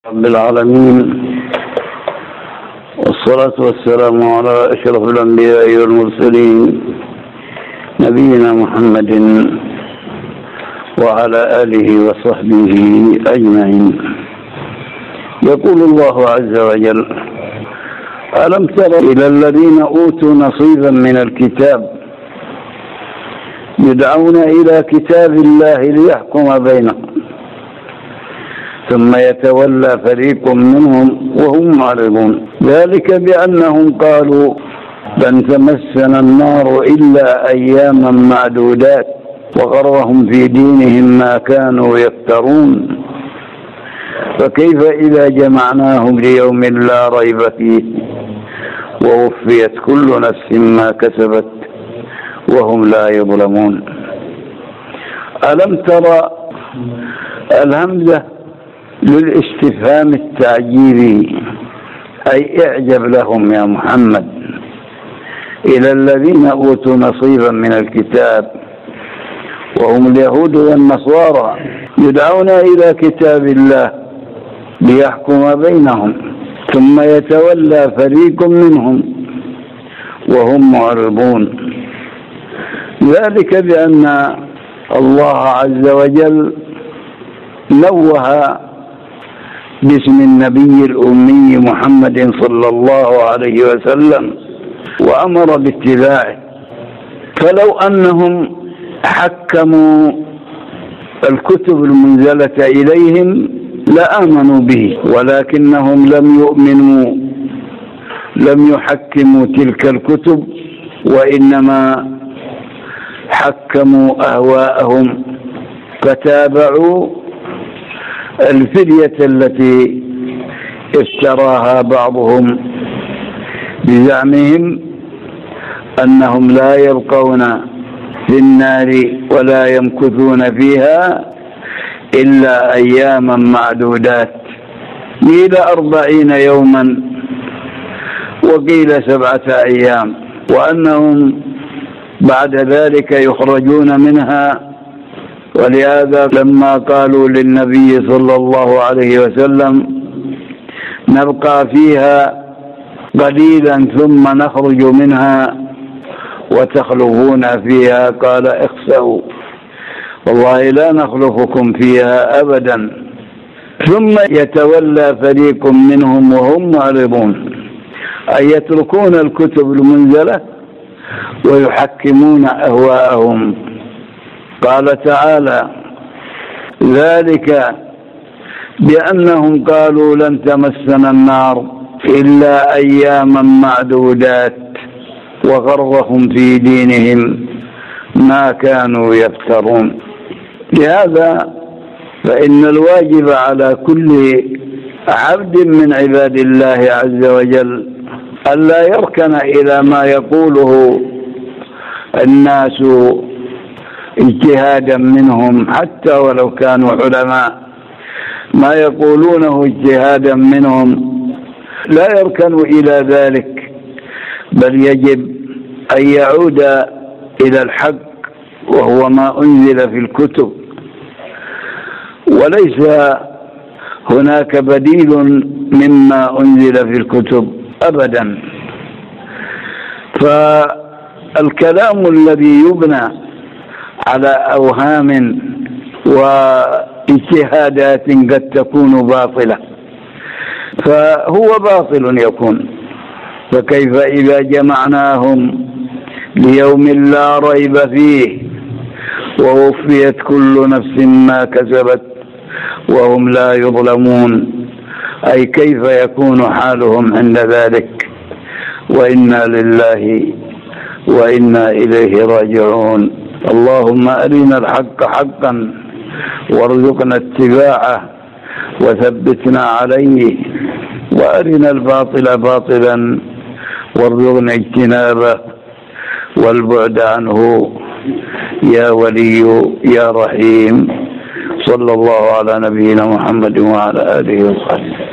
رب العالمين، والصلاة والسلام على أشرف الأنبياء والمرسلين نبينا محمد وعلى آله وصحبه أجمعين. يقول الله عز وجل: ألم تر إلى الذين أوتوا نصيبا من الكتاب يدعون إلى كتاب الله ليحكم بينهم ثم يتولى فريق منهم وهم معرضون، ذلك بأنهم قالوا لن تمسنا النار إلا أياما معدودات وغرهم في دينهم ما كانوا يفترون، فكيف إذا جمعناهم ليوم لا ريب فيه ووفيت كل نفس ما كسبت وهم لا يظلمون. ألم ترى الهمزة للاستفهام التعجيبي، أي اعجب لهم يا محمد، إلى الذين أوتوا نصيبا من الكتاب وهم اليهود والنصارى يدعون إلى كتاب الله ليحكم بينهم ثم يتولى فريق منهم وهم معرضون، ذلك بأن الله عز وجل نوه باسم النبي الأمي محمد صلى الله عليه وسلم وأمر باتباعه، فلو أنهم حكموا الكتب المنزلة إليهم لآمنوا به، ولكنهم لم يؤمنوا، لم يحكموا تلك الكتب، وإنما حكموا أهواءهم فتابعوا الفدية التي افتراها بعضهم بزعمهم أنهم لا يبقون في النار ولا يمكثون فيها إلا أياما معدودات، قيل 40 يوما وقيل 7 أيام، وأنهم بعد ذلك يخرجون منها. ولهذا لما قالوا للنبي صلى الله عليه وسلم نبقى فيها قليلا ثم نخرج منها وتخلفون فيها، قال اخسئوا والله لا نخلفكم فيها أبدا، ثم يتولى فريق منهم وهم معرضون، أي يتركون الكتب المنزلة ويحكمون أهواءهم. قال تعالى: ذلك بأنهم قالوا لن تمسنا النار إلا أياما معدودات وغرهم في دينهم ما كانوا يفترون. لهذا فإن الواجب على كل عبد من عباد الله عز وجل ألا يركن إلى ما يقوله الناس اجتهادا منهم، حتى ولو كانوا علماء، ما يقولونه اجتهادا منهم لا يركن إلى ذلك، بل يجب أن يعود إلى الحق وهو ما أنزل في الكتب، وليس هناك بديل مما أنزل في الكتب أبدا. فالكلام الذي يبنى على أوهام واجتهادات قد تكون باطلة فهو باطل يكون، فكيف إذا جمعناهم ليوم لا ريب فيه ووفيت كل نفس ما كسبت وهم لا يظلمون، أي كيف يكون حالهم عند ذلك. وإنا لله وإنا إليه راجعون. اللهم أرنا الحق حقا وارزقنا اتباعه وثبتنا عليه، وأرنا الباطل باطلا وارزقنا اجتنابه والبعد عنه يا ولي يا رحيم. صلى الله على نبينا محمد وعلى آله وصحبه.